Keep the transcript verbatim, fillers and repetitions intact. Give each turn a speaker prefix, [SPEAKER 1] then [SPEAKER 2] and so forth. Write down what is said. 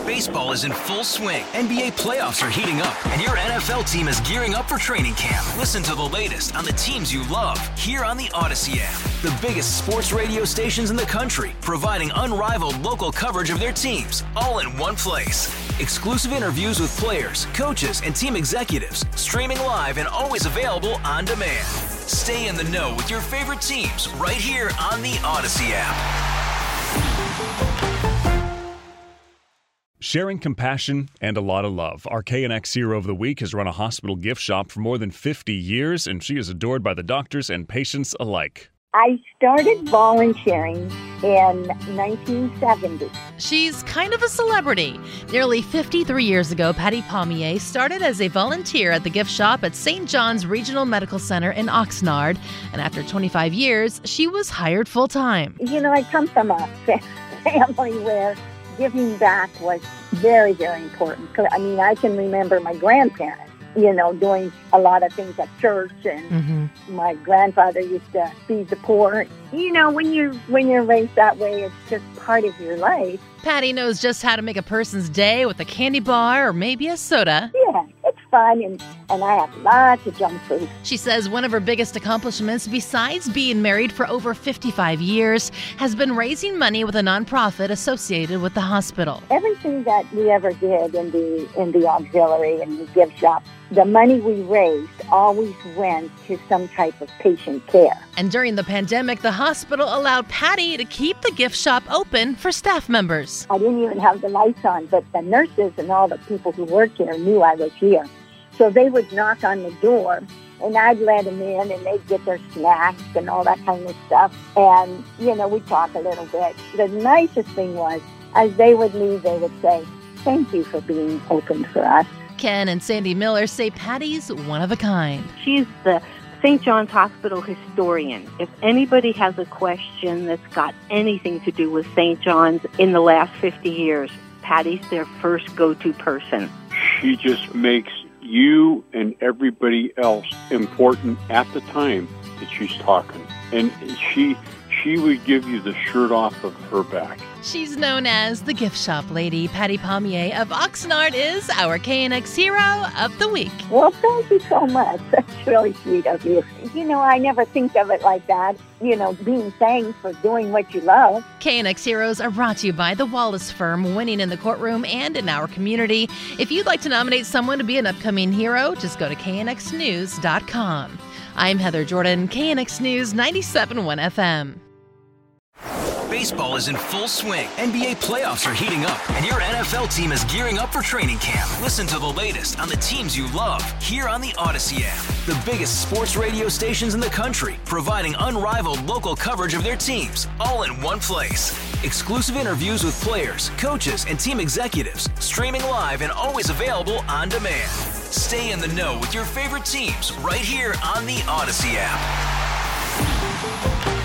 [SPEAKER 1] Baseball is in full swing. N B A playoffs are heating up, and your N F L team is gearing up for training camp. Listen to the latest on the teams you love here on the Odyssey app. The biggest sports radio stations in the country, providing unrivaled local coverage of their teams, all in one place. Exclusive interviews with players, coaches, and team executives, streaming live and always available on demand. Stay in the know with your favorite teams right here on the Odyssey app.
[SPEAKER 2] Sharing compassion and a lot of love. Our K N X Hero of the Week has run a hospital gift shop for more than fifty years, and she is adored by the doctors and patients alike.
[SPEAKER 3] I started volunteering in nineteen seventy.
[SPEAKER 4] She's kind of a celebrity. Nearly fifty-three years ago, Patty Pommier started as a volunteer at the gift shop at Saint John's Regional Medical Center in Oxnard. And after twenty-five years, she was hired full-time.
[SPEAKER 3] You know, I come from a family where giving back was very, very important. I mean, I can remember my grandparents, you know, doing a lot of things at church, and mm-hmm. my grandfather used to feed the poor. You know, when you when you're raised that way, it's just part of your life.
[SPEAKER 4] Patty knows just how to make a person's day with a candy bar or maybe a soda.
[SPEAKER 3] Yeah, it's fun, and, and I have lots of junk food.
[SPEAKER 4] She says one of her biggest accomplishments, besides being married for over fifty-five years, has been raising money with a nonprofit associated with the hospital.
[SPEAKER 3] Everything that we ever did in the in the auxiliary and the gift shop, the money we raised always went to some type of patient care.
[SPEAKER 4] And during the pandemic, the hospital allowed Patty to keep the gift shop open for staff members.
[SPEAKER 3] I didn't even have the lights on, but the nurses and all the people who worked here knew I was here. So they would knock on the door, and I'd let them in, and they'd get their snacks and all that kind of stuff. And, you know, we'd talk a little bit. The nicest thing was, as they would leave, they would say, "Thank you for being open for us."
[SPEAKER 4] Ken and Sandy Miller say Patty's one of a kind.
[SPEAKER 5] She's the Saint John's Hospital historian. If anybody has a question that's got anything to do with Saint John's in the last fifty years, Patty's their first go-to person.
[SPEAKER 6] She just makes you and everybody else important at the time that she's talking. And she she would give you the shirt off of her back.
[SPEAKER 4] She's known as the gift shop lady. Patty Pommier of Oxnard is our K N X Hero of the Week.
[SPEAKER 3] Well, thank you so much. That's really sweet of you. You know, I never think of it like that. You know, being thanked for doing what you love.
[SPEAKER 4] K N X Heroes are brought to you by the Wallace Firm, winning in the courtroom and in our community. If you'd like to nominate someone to be an upcoming hero, just go to K N X news dot com. I'm Heather Jordan, K N X News ninety-seven point one F M.
[SPEAKER 1] Baseball is in full swing. N B A playoffs are heating up, and your N F L team is gearing up for training camp. Listen to the latest on the teams you love here on the Odyssey app. The biggest sports radio stations in the country, providing unrivaled local coverage of their teams, all in one place. Exclusive interviews with players, coaches, and team executives, streaming live and always available on demand. Stay in the know with your favorite teams right here on the Odyssey app.